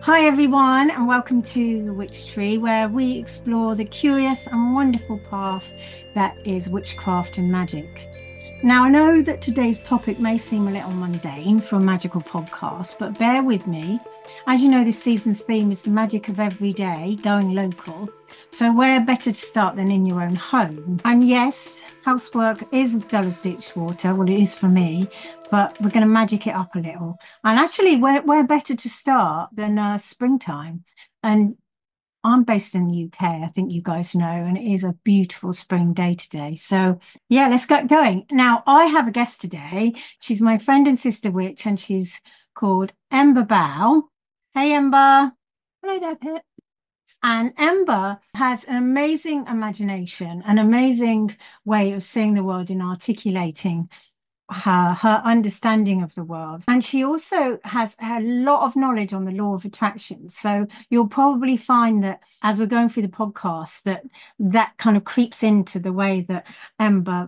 Hi, everyone, and welcome to The Witch Tree, where we explore the curious and wonderful path that is witchcraft and magic. Now, I know that today's topic may seem a little mundane for a magical podcast, but bear with me. As you know, this season's theme is the magic of every day, going local. So, where better to start than in your own home? And yes, housework is as dull as ditch water. Well, it is for me, but we're going to magic it up a little. And actually, where better to start than springtime? And I'm based in the UK, I think you guys know, and it is a beautiful spring day today. So, yeah, let's get going. Now, I have a guest today. She's my friend and sister witch, and she's called Ember Bow. Hey, Ember. Hello there, Pip. And Ember has an amazing imagination, an amazing way of seeing the world and articulating her understanding of the world. And she also has a lot of knowledge on the law of attraction. So you'll probably find that as we're going through the podcast, that kind of creeps into the way that Ember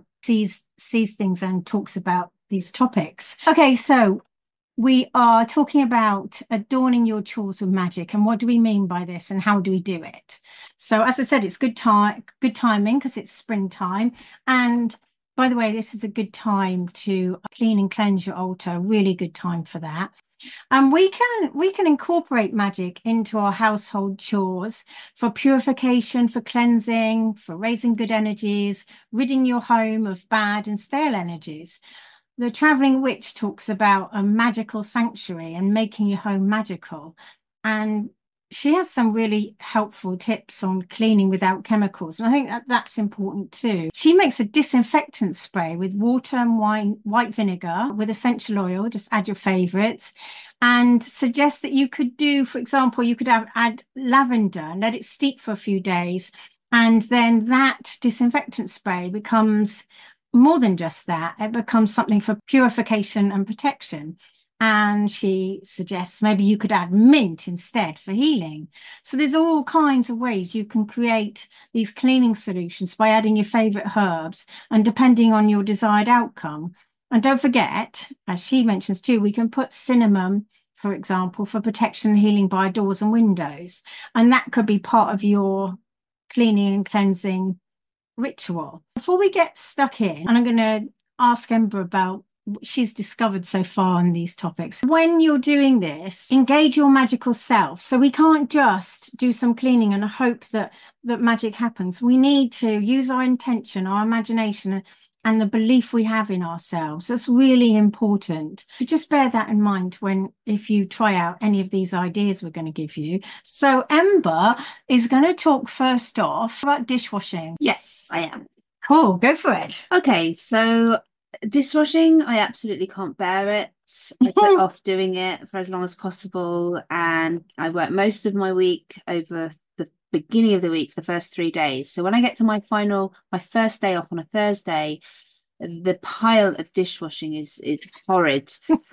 sees things and talks about these topics. Okay, so we are talking about adorning your chores with magic, and what do we mean by this, and how do we do it? So, as I said, it's good timing because it's springtime, and by the way, this is a good time to clean and cleanse your altar. Really good time for that. And we can incorporate magic into our household chores for purification, for cleansing, for raising good energies, ridding your home of bad and stale energies. The Traveling Witch talks about a magical sanctuary and making your home magical. And she has some really helpful tips on cleaning without chemicals. And I think that's important too. She makes a disinfectant spray with water and white vinegar with essential oil. Just add your favorites and suggests that you could do, for example, you could add lavender and let it steep for a few days. And then that disinfectant spray becomes more than just that, it becomes something for purification and protection. And she suggests maybe you could add mint instead for healing. So there's all kinds of ways you can create these cleaning solutions by adding your favorite herbs and depending on your desired outcome. And don't forget, as she mentions too, we can put cinnamon, for example, for protection and healing by doors and windows. And that could be part of your cleaning and cleansing ritual. Before we get stuck in, and I'm going to ask Ember about what she's discovered so far on these topics. When you're doing this, engage your magical self. So we can't just do some cleaning and hope that magic happens. We need to use our intention, our imagination, and the belief we have in ourselves. That's really important. So just bear that in mind if you try out any of these ideas we're going to give you. So Ember is going to talk first off about dishwashing. Yes, I am. Cool, go for it. Okay, so dishwashing, I absolutely can't bear it. I put off doing it for as long as possible, and I work most of my week over the beginning of the week, the first 3 days. So when I get to my first day off on a Thursday, the pile of dishwashing is horrid.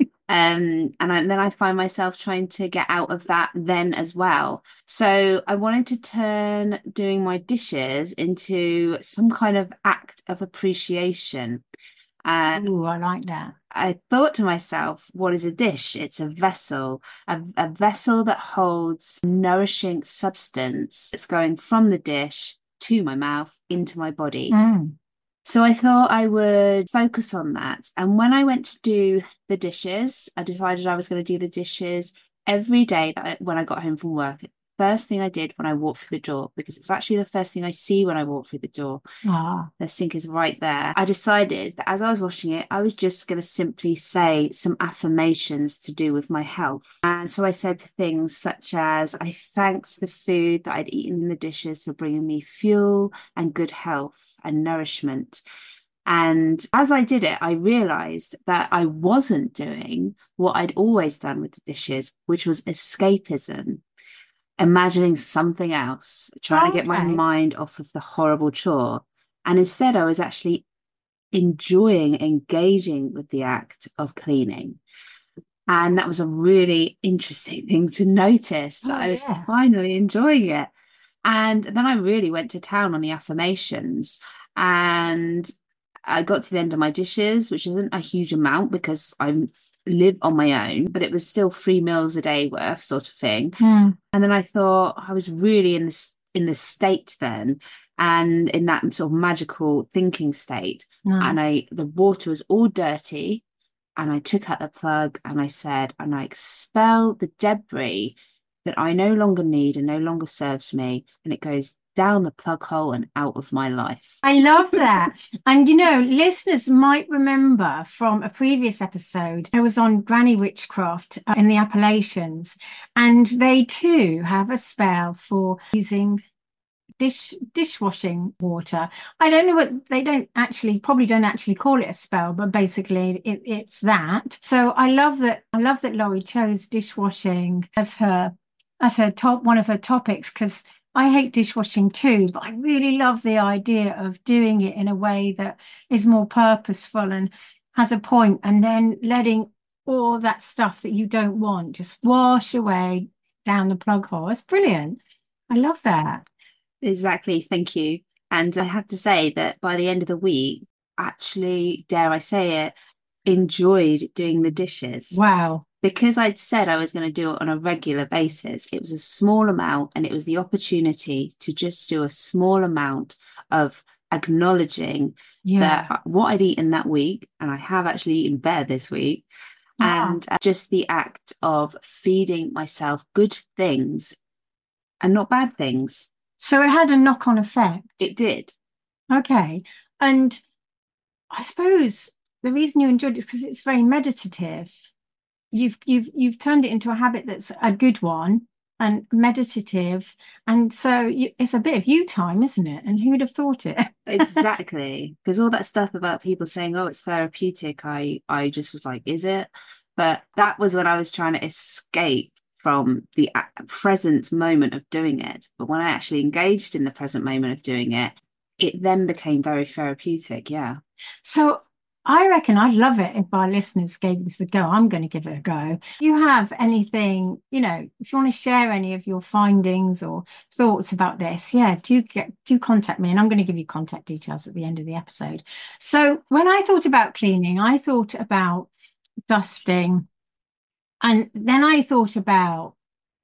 Then I find myself trying to get out of that then as well. So I wanted to turn doing my dishes into some kind of act of appreciation. And Ooh, I like that. I thought to myself, what is a dish? It's a vessel, a vessel that holds nourishing substance that's going from the dish to my mouth into my body. Mm. So I thought I would focus on that. And when I went to do the dishes, I decided I was going to do the dishes every day when I got home from work. First thing I did when I walked through the door, because it's actually the first thing I see when I walk through the door. Ah, The sink is right there. I decided that as I was washing it, I was just going to simply say some affirmations to do with my health. And so I said things such as, I thanked the food that I'd eaten in the dishes for bringing me fuel and good health and nourishment. And as I did it, I realized that I wasn't doing what I'd always done with the dishes, which was escapism, imagining something else, trying to get my okay. mind off of the horrible chore. And instead, I was actually enjoying engaging with the act of cleaning. And that was a really interesting thing to notice, that Oh, I was yeah. finally enjoying it. And then I really went to town on the affirmations. And I got to the end of my dishes, which isn't a huge amount because I'm live on my own, but it was still 3 meals a day worth sort of thing. Mm. And then I thought I was really in this state then, and in that sort of magical thinking state. And Nice. the water was all dirty, and I took out the plug and I said, and I expel the debris that I no longer need and no longer serves me, and it goes down the plug hole and out of my life. I love that. And listeners might remember from a previous episode, I was on Granny Witchcraft in the Appalachians, and they too have a spell for using dishwashing water. I don't know what they probably don't actually call it a spell, but basically it's that. So I love that. I love that Laurie chose dishwashing as her top one of her topics, because I hate dishwashing too, but I really love the idea of doing it in a way that is more purposeful and has a point, and then letting all that stuff that you don't want just wash away down the plug hole. It's brilliant. I love that. Exactly. Thank you. And I have to say that by the end of the week, actually, dare I say it, enjoyed doing the dishes. Wow. Because I'd said I was going to do it on a regular basis. It was a small amount, and it was the opportunity to just do a small amount of acknowledging that what I'd eaten that week, and I have actually eaten better this week, and just the act of feeding myself good things and not bad things. So it had a knock-on effect. It did. Okay. And I suppose the reason you enjoyed it is because it's very meditative. You've turned it into a habit that's a good one and meditative. And so it's a bit of you time, isn't it? And who would have thought it? Exactly. Because all that stuff about people saying, oh, it's therapeutic, I just was like, is it? But that was when I was trying to escape from the present moment of doing it. But when I actually engaged in the present moment of doing it, it then became very therapeutic. Yeah. So I reckon I'd love it if our listeners gave this a go. I'm going to give it a go. If you have anything, if you want to share any of your findings or thoughts about this, yeah, do contact me, and I'm going to give you contact details at the end of the episode. So when I thought about cleaning, I thought about dusting, and then I thought about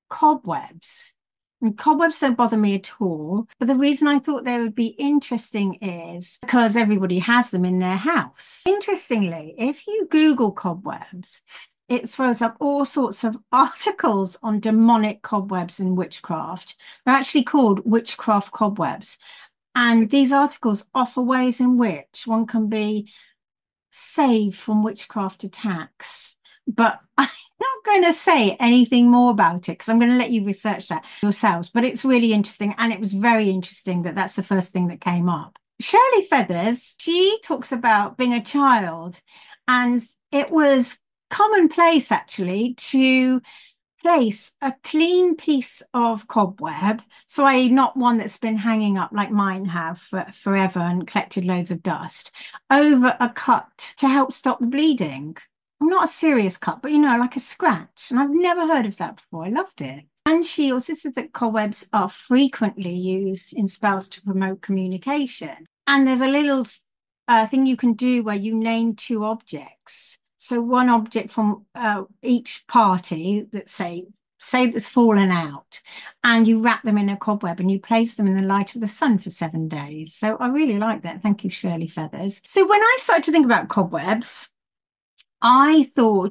cobwebs. And cobwebs don't bother me at all. But the reason I thought they would be interesting is because everybody has them in their house. Interestingly, if you Google cobwebs, it throws up all sorts of articles on demonic cobwebs and witchcraft. They're actually called witchcraft cobwebs. And these articles offer ways in which one can be saved from witchcraft attacks. But I'm not going to say anything more about it because I'm going to let you research that yourselves. But it's really interesting. And it was very interesting that that's the first thing that came up. Shirley Feathers, she talks about being a child, and it was commonplace actually to place a clean piece of cobweb, so not one that's been hanging up like mine have for forever and collected loads of dust, over a cut to help stop the bleeding. Not a serious cut, but like a scratch. And I've never heard of that before. I loved it. And she also says that cobwebs are frequently used in spells to promote communication. And there's a little thing you can do where you name two objects. So one object from each party that say that's fallen out, and you wrap them in a cobweb and you place them in the light of the sun for 7 days. So I really like that. Thank you, Shirley Feathers. So when I started to think about cobwebs, I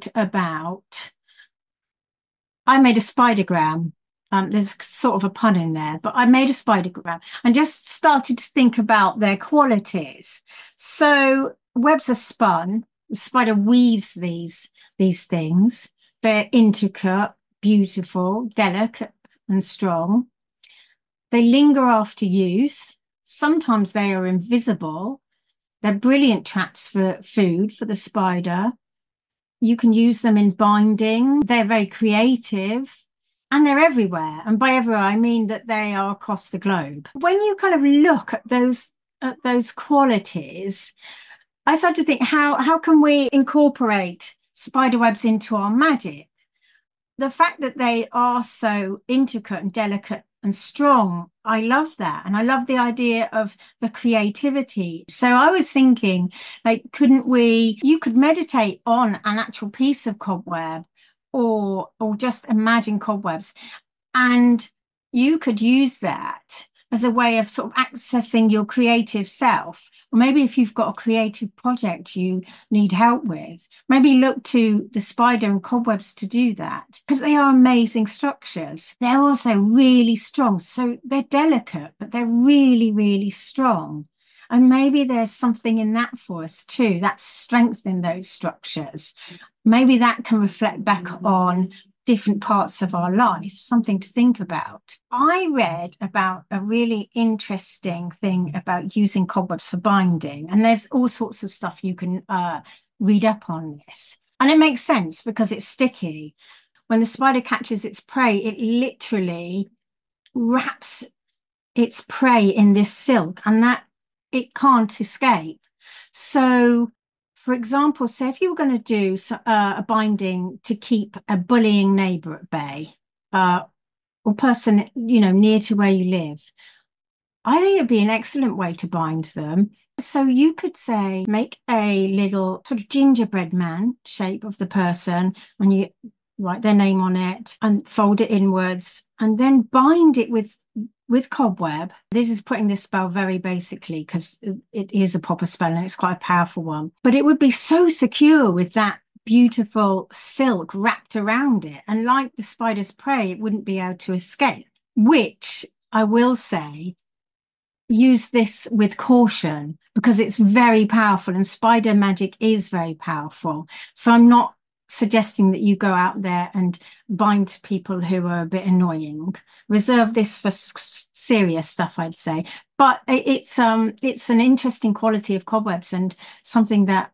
made a spidergram. There's sort of a pun in there, but I made a spidergram and just started to think about their qualities. So webs are spun. The spider weaves these things. They're intricate, beautiful, delicate, and strong. They linger after use. Sometimes they are invisible. They're brilliant traps for food for the spider. You can use them in binding. They're very creative, and they're everywhere. And by everywhere, I mean that they are across the globe. When you kind of look at those qualities, I started to think, how can we incorporate spiderwebs into our magic? The fact that they are so intricate and delicate and strong. I love that. And I love the idea of the creativity. So I was thinking, like, you could meditate on an actual piece of cobweb or just imagine cobwebs, and you could use that as a way of sort of accessing your creative self. Or maybe if you've got a creative project you need help with, maybe look to the spider and cobwebs to do that, because they are amazing structures. They're also really strong. So they're delicate, but they're really, really strong. And maybe there's something in that for us too, that strength in those structures. Maybe that can reflect back on different parts of our life, something to think about. I read about a really interesting thing about using cobwebs for binding, and there's all sorts of stuff you can read up on this. And it makes sense because it's sticky. When the spider catches its prey, it literally wraps its prey in this silk, and that it can't escape. So for example, say if you were going to do a binding to keep a bullying neighbor at bay, or person, near to where you live, I think it'd be an excellent way to bind them. So you could say, make a little sort of gingerbread man shape of the person, and you write their name on it and fold it inwards, and then bind it with cobweb. This is putting this spell very basically because it is a proper spell and it's quite a powerful one. But it would be so secure with that beautiful silk wrapped around it. And like the spider's prey, it wouldn't be able to escape, which I will say, use this with caution because it's very powerful and spider magic is very powerful. So I'm not suggesting that you go out there and bind to people who are a bit annoying. Reserve this for serious stuff, I'd say. But it's an interesting quality of cobwebs and something that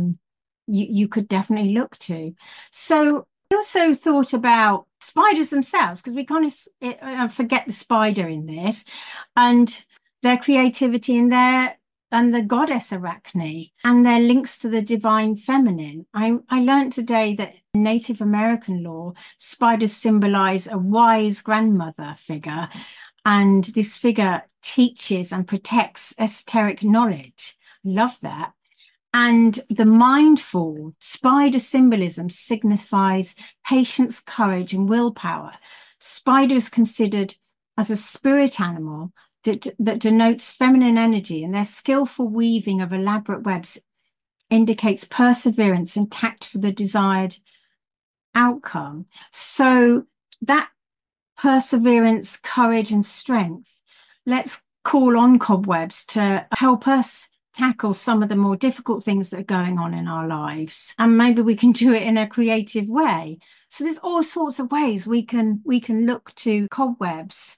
you could definitely look to. So I also thought about spiders themselves, because we kind of forget the spider in this, and their creativity and the goddess Arachne and their links to the divine feminine. I learned today that in Native American lore, spiders symbolize a wise grandmother figure, and this figure teaches and protects esoteric knowledge. Love that. And the mindful spider symbolism signifies patience, courage, and willpower. Spider is considered as a spirit animal that denotes feminine energy, and their skillful weaving of elaborate webs indicates perseverance and tact for the desired outcome. So that perseverance, courage, and strength, let's call on cobwebs to help us tackle some of the more difficult things that are going on in our lives. And maybe we can do it in a creative way. So there's all sorts of ways we can look to cobwebs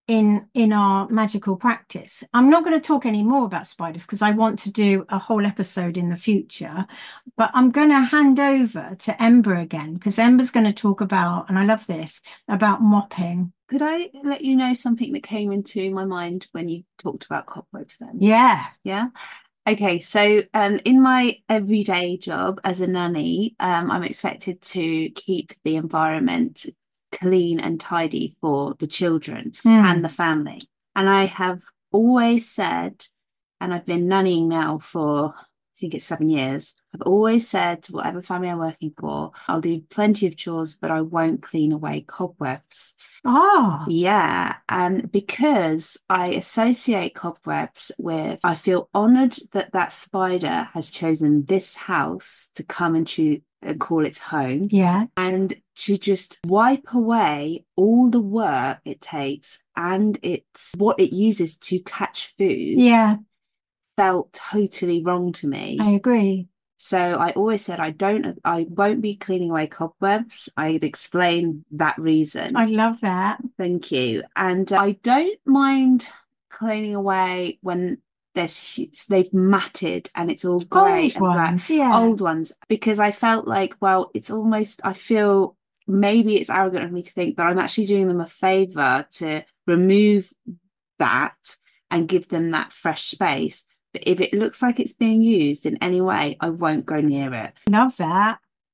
in our magical practice. I'm not going to talk any more about spiders because I want to do a whole episode in the future, but I'm going to hand over to Ember again, because Ember's going to talk about, and I love this, about mopping. Could I let you know something that came into my mind when you talked about cobwebs then? Yeah. Yeah. Okay, so in my everyday job as a nanny, I'm expected to keep the environment clean and tidy for the children and the family. And I have always said, and I've been nannying now for, I think it's 7 years, I've always said to whatever family I'm working for, I'll do plenty of chores, but I won't clean away cobwebs. Oh, yeah. And because I associate cobwebs with, I feel honored that that spider has chosen this house to come and call its home. Yeah. And to just wipe away all the work it takes and it's what it uses to catch food. Yeah. Felt totally wrong to me. I agree. So I always said I won't be cleaning away cobwebs. I'd explain that reason. I love that. Thank you. And I don't mind cleaning away when they've matted and it's all grey Old and black. ones, yeah. Old ones, because I felt like, well, it's almost, I feel maybe it's arrogant of me to think that I'm actually doing them a favour to remove that and give them that fresh space. But if it looks like it's being used in any way, I won't go near it. Love that.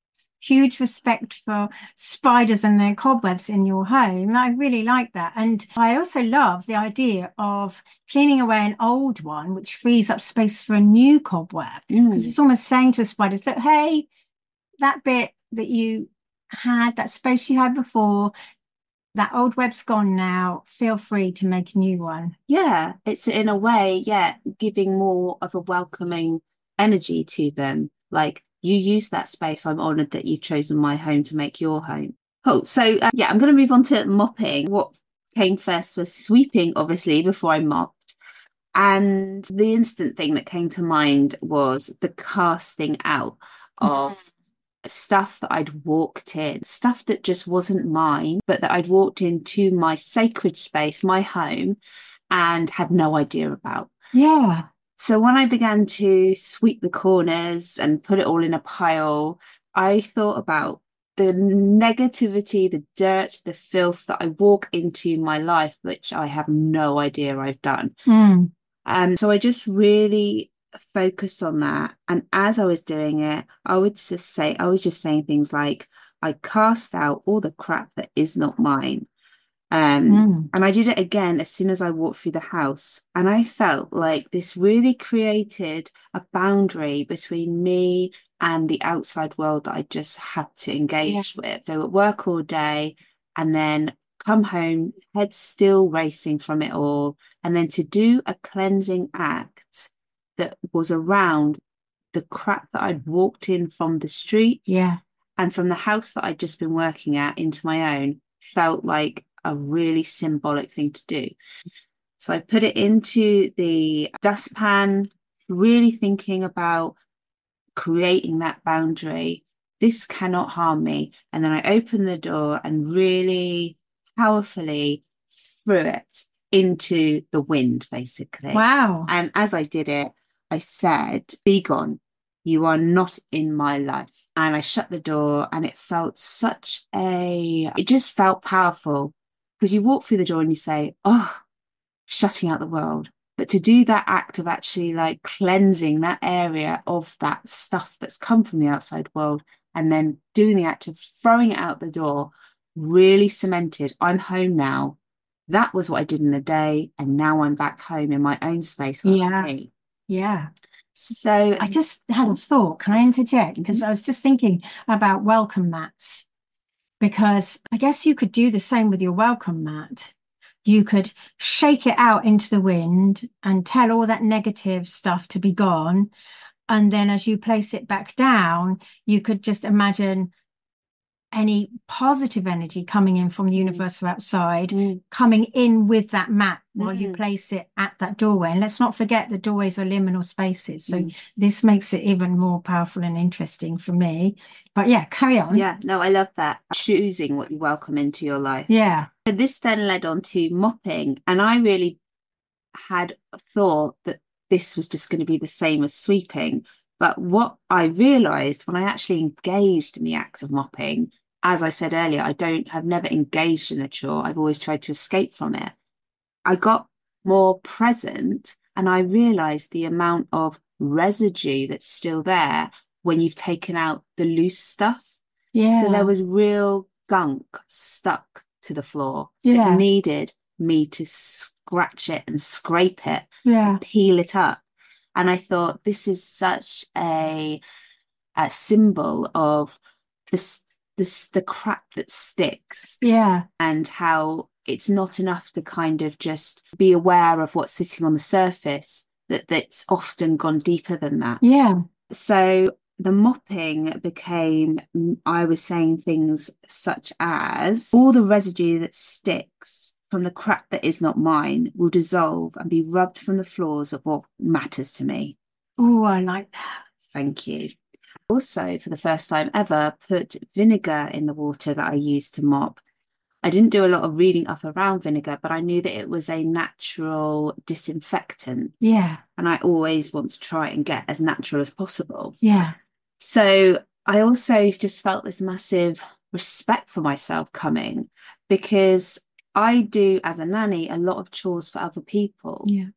huge respect for spiders and their cobwebs in your home. I really like that. And I also love the idea of cleaning away an old one, which frees up space for a new cobweb. Because it's almost saying to the spiders that, hey, that bit that you had, that space you had before, that old web's gone now. Feel free to make a new one. Yeah, it's in a way, giving more of a welcoming energy to them. Like, you use that space. I'm honoured that you've chosen my home to make your home. Cool. So, I'm going to move on to mopping. What came first was sweeping, obviously, before I mopped. And the instant thing that came to mind was the casting out of stuff that I'd walked in, stuff that just wasn't mine, but that I'd walked into my sacred space, my home, and had no idea about. Yeah. So when I began to sweep the corners and put it all in a pile, I thought about the negativity, the dirt, the filth that I walk into my life, which I have no idea I've done. So I just really focused on that. And as I was doing it, I was just saying things like, I cast out all the crap that is not mine. And I did it again as soon as I walked through the house. And I felt like this really created a boundary between me and the outside world that I just had to engage with. So at work all day, and then come home, head still racing from it all. And then to do a cleansing act that was around the crap that I'd walked in from the street and from the house that I'd just been working at into my own felt like a really symbolic thing to do. So I put it into the dustpan, really thinking about creating that boundary. This cannot harm me. And then I opened the door and really powerfully threw it into the wind, basically. Wow. And as I did it, I said, be gone. You are not in my life. And I shut the door, and it just felt powerful, because you walk through the door and you say, oh, shutting out the world. But to do that act of actually like cleansing that area of that stuff that's come from the outside world, and then doing the act of throwing it out the door, really cemented, I'm home now. That was what I did in a day. And now I'm back home in my own space. Yeah. So I just had a thought. Can I interject? Because I was just thinking about welcome mats, because I guess you could do the same with your welcome mat. You could shake it out into the wind and tell all that negative stuff to be gone. And then as you place it back down, you could just imagine any positive energy coming in from the universe or outside, coming in with that mat while you place it at that doorway. And let's not forget the doorways are liminal spaces. So this makes it even more powerful and interesting for me. But yeah, carry on. Yeah, no, I love that. Choosing what you welcome into your life. Yeah. So this then led on to mopping. And I really had thought that this was just going to be the same as sweeping. But what I realized when I actually engaged in the act of mopping, as I said earlier, have never engaged in a chore. I've always tried to escape from it. I got more present, and I realized the amount of residue that's still there when you've taken out the loose stuff. Yeah. So there was real gunk stuck to the floor that needed me to scratch it and scrape it and peel it up. And I thought, this is such a symbol of the crap that sticks. Yeah. And how it's not enough to kind of just be aware of what's sitting on the surface, that's often gone deeper than that. Yeah. So the mopping became, I was saying things such as, all the residue that sticks from the crap that is not mine will dissolve and be rubbed from the floors of what matters to me. Oh, I like that. Thank you. Also, for the first time ever, put vinegar in the water that I used to mop. I didn't do a lot of reading up around vinegar, but I knew that it was a natural disinfectant. Yeah. And I always want to try and get as natural as possible. Yeah. So I also just felt this massive respect for myself coming, because I do, as a nanny, a lot of chores for other people. Yeah.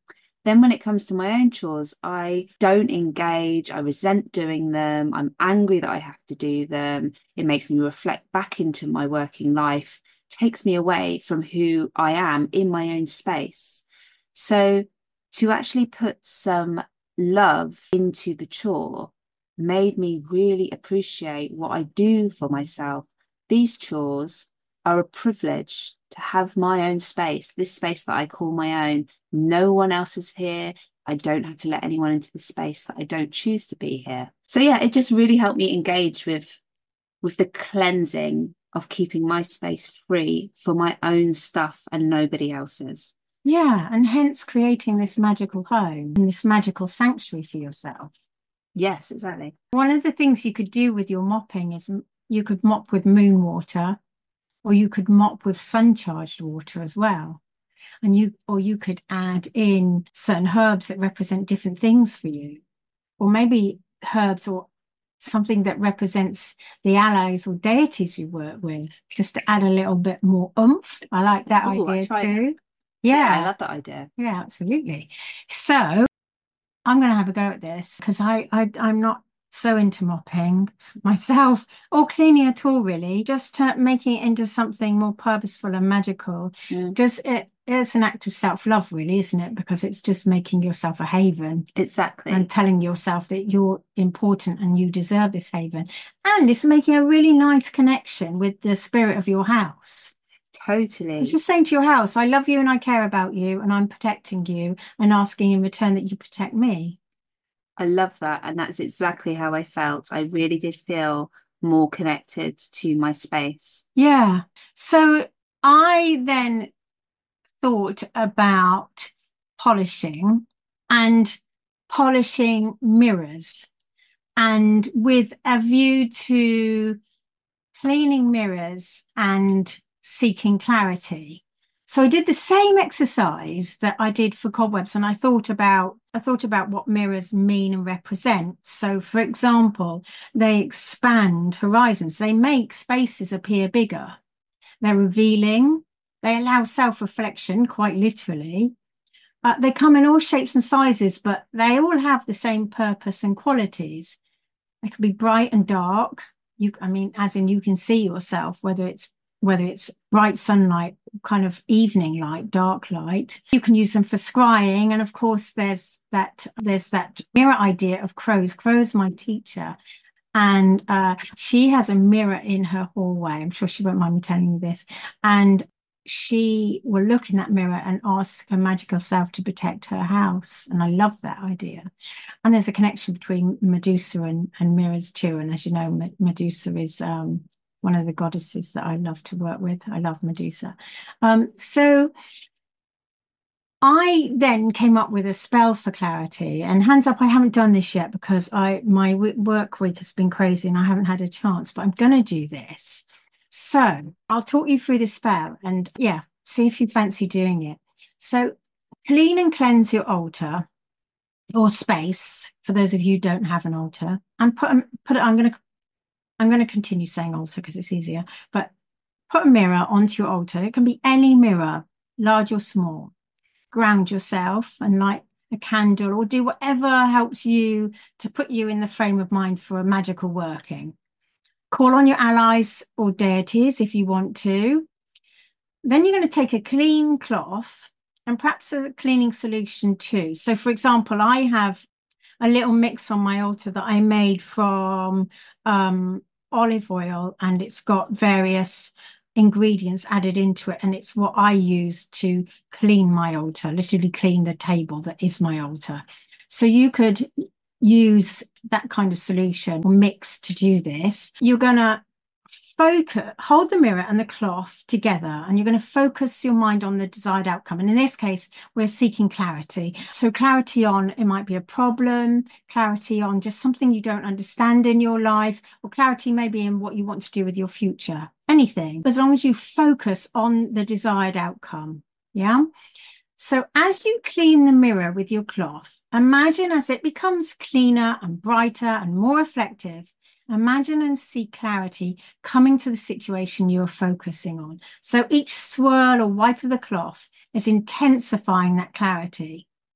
Then when it comes to my own chores, I don't engage. I resent doing them. I'm angry that I have to do them. It makes me reflect back into my working life, takes me away from who I am in my own space. So to actually put some love into the chore made me really appreciate what I do for myself. These chores are a privilege to have my own space, this space that I call my own. No one else is here. I don't have to let anyone into the space that I don't choose to be here. So yeah, it just really helped me engage with the cleansing of keeping my space free for my own stuff and nobody else's. Yeah, and hence creating this magical home and this magical sanctuary for yourself. Yes, exactly. One of the things you could do with your mopping is you could mop with moon water, or you could mop with sun-charged water as well. And you could add in certain herbs that represent different things for you, or maybe herbs or something that represents the allies or deities you work with, just to add a little bit more oomph. I like that idea too. Yeah, I love that idea. Yeah, absolutely. So I'm going to have a go at this because I'm not so into mopping myself or cleaning at all, really. Just making it into something more purposeful and magical. Just it's an act of self-love, really, isn't it? Because it's just making yourself a haven. Exactly. And telling yourself that you're important and you deserve this haven. And it's making a really nice connection with the spirit of your house. Totally. It's just saying to your house, I love you and I care about you and I'm protecting you and asking in return that you protect me. I love that. And that's exactly how I felt. I really did feel more connected to my space. Yeah. So I then thought about polishing and polishing mirrors, and with a view to cleaning mirrors and seeking clarity. So I did the same exercise that I did for cobwebs, and I thought about what mirrors mean and represent. So for example, they expand horizons, they make spaces appear bigger, they're revealing, they allow self-reflection, quite literally. They come in all shapes and sizes, but they all have the same purpose and qualities. They can be bright and dark. As in you can see yourself, whether it's bright sunlight, kind of evening light, dark light. You can use them for scrying. And of course, there's that mirror idea of crows. Crow's my teacher. And she has a mirror in her hallway. I'm sure she won't mind me telling you this. And she will look in that mirror and ask her magical self to protect her house. And I love that idea. And there's a connection between Medusa and mirrors too. And as you know, Medusa is one of the goddesses that I love to work with. I love Medusa. So I then came up with a spell for clarity. And hands up, I haven't done this yet because my work week has been crazy and I haven't had a chance, but I'm going to do this. So I'll talk you through the spell and yeah, see if you fancy doing it. So clean and cleanse your altar or space for those of you who don't have an altar, and put it. I'm going to continue saying altar because it's easier, but put a mirror onto your altar. It can be any mirror, large or small. Ground yourself and light a candle or do whatever helps you to put you in the frame of mind for a magical working. Call on your allies or deities if you want to. Then you're going to take a clean cloth and perhaps a cleaning solution too. So for example, I have a little mix on my altar that I made from olive oil, and it's got various ingredients added into it, and it's what I use to clean my altar, literally clean the table that is my altar. So you could use that kind of solution or mix to do this. You're going to hold the mirror and the cloth together, and you're going to focus your mind on the desired outcome. And in this case, we're seeking clarity. So clarity on, it might be a problem, clarity on just something you don't understand in your life, or clarity maybe in what you want to do with your future, anything, as long as you focus on the desired outcome. Yeah. So as you clean the mirror with your cloth, imagine as it becomes cleaner and brighter and more reflective, imagine and see clarity coming to the situation you're focusing on. So each swirl or wipe of the cloth is intensifying that clarity.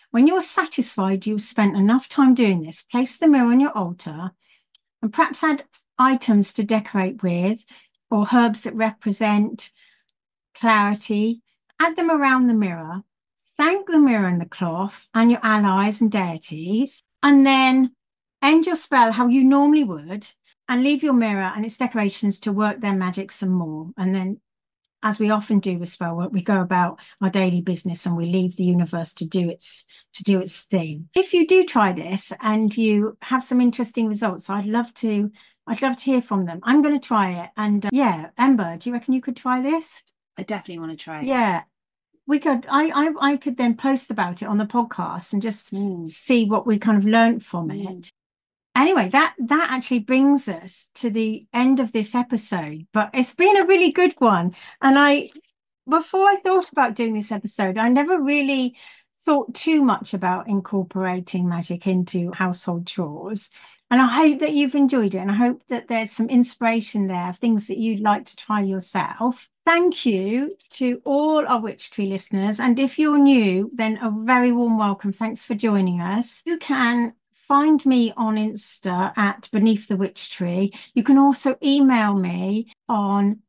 When you're satisfied you've spent enough time doing this, place the mirror on your altar and perhaps add items to decorate with or herbs that represent clarity. Add them around the mirror. Thank the mirror and the cloth and your allies and deities, and then end your spell how you normally would and leave your mirror and its decorations to work their magic some more. And then, as we often do with spell work, we go about our daily business and we leave the universe to do its thing. If you do try this and you have some interesting results, I'd love to hear from them. I'm going to try it. And yeah, Ember, do you reckon you could try this? I definitely want to try it. Yeah. We could, I could then post about it on the podcast and just see what we kind of learned from it. Anyway, that actually brings us to the end of this episode, but it's been a really good one. And before I thought about doing this episode, I never really thought too much about incorporating magic into household chores. And I hope that you've enjoyed it. And I hope that there's some inspiration there of things that you'd like to try yourself. Thank you to all our Witch Tree listeners. And if you're new, then a very warm welcome. Thanks for joining us. You can find me on Insta at Beneath the Witch Tree. You can also email me on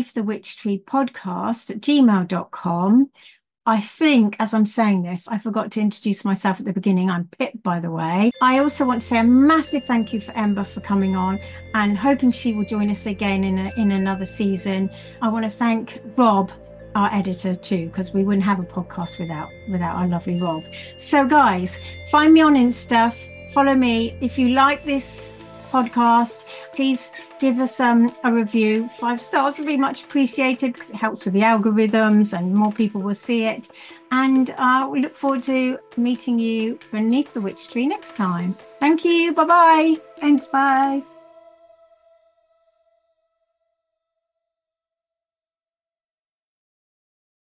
beneaththewitchtreepodcast@gmail.com. I think, as I'm saying this, I forgot to introduce myself at the beginning. I'm Pip, by the way. I also want to say a massive thank you for Ember for coming on and hoping she will join us again in another season. I want to thank Rob, our editor, too, because we wouldn't have a podcast without our lovely Rob. So, guys, find me on Insta. Follow me. If you like this podcast, please give us a review. 5 stars would be much appreciated because it helps with the algorithms and more people will see it. And we look forward to meeting you beneath the witch tree next time. Thank you. Bye-bye. Thanks. Bye.